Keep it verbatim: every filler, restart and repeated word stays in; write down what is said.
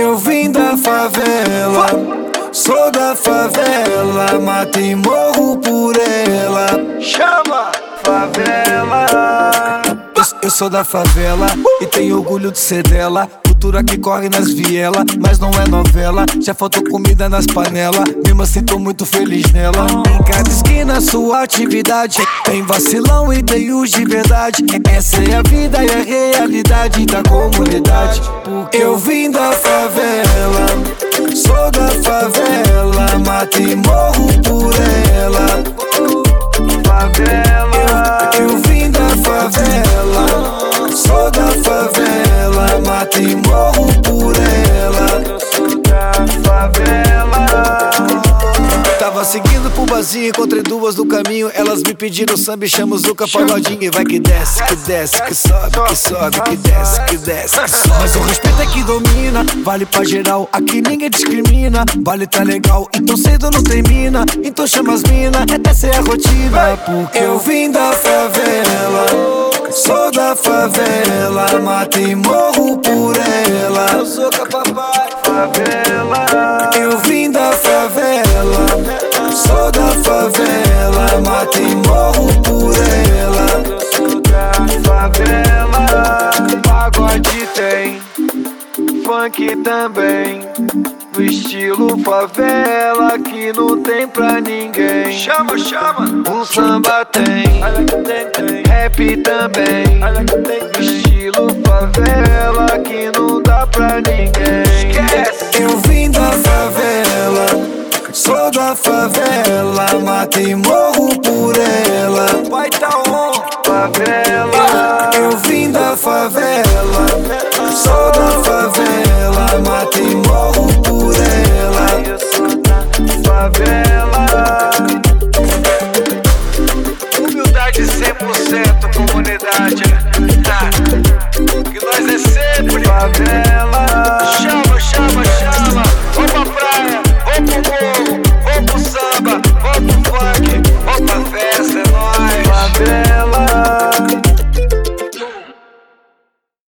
Eu vim da favela, sou da favela, mato e morro por ela. Chama! Favela. Eu, eu sou da favela e tenho orgulho de ser dela. Cultura que corre nas vielas, mas não é novela. Já faltou comida nas panelas, mesmo assim tô muito feliz nela. Em cada esquina sua atividade, tem vacilão e tem os de verdade. Essa é a vida e a realidade da comunidade. Porque eu vim da favela, sou da favela, mato e morro por ela. Favela. Eu, eu vim da favela, sou da favela, mato e morro por ela. Eu sou da favela. Tava seguindo pro barzinho, encontrei duas no caminho. Elas me pediram samba e chamo Zuca Pagodinho. E vai que desce, que desce, que sobe, que sobe, que desce, que desce, que sobe. Mas o respeito é que domina, vale pra geral, aqui ninguém discrimina. Vale tá legal, então cedo não termina. Então chama as mina, essa é a rotina. Porque eu vim da favela, sou da favela, mato e morro por ela. Eu sou papai. Favela. Eu vim da favela, sou da favela, mato e morro por ela. Eu sou da favela. Pagode tem, funk também, no estilo favela que não tem pra ninguém. Chama, chama. Um samba tem, rap também, no estilo favela que não dá pra ninguém. Eu vim da favela, sou da favela, mato e morro por ela.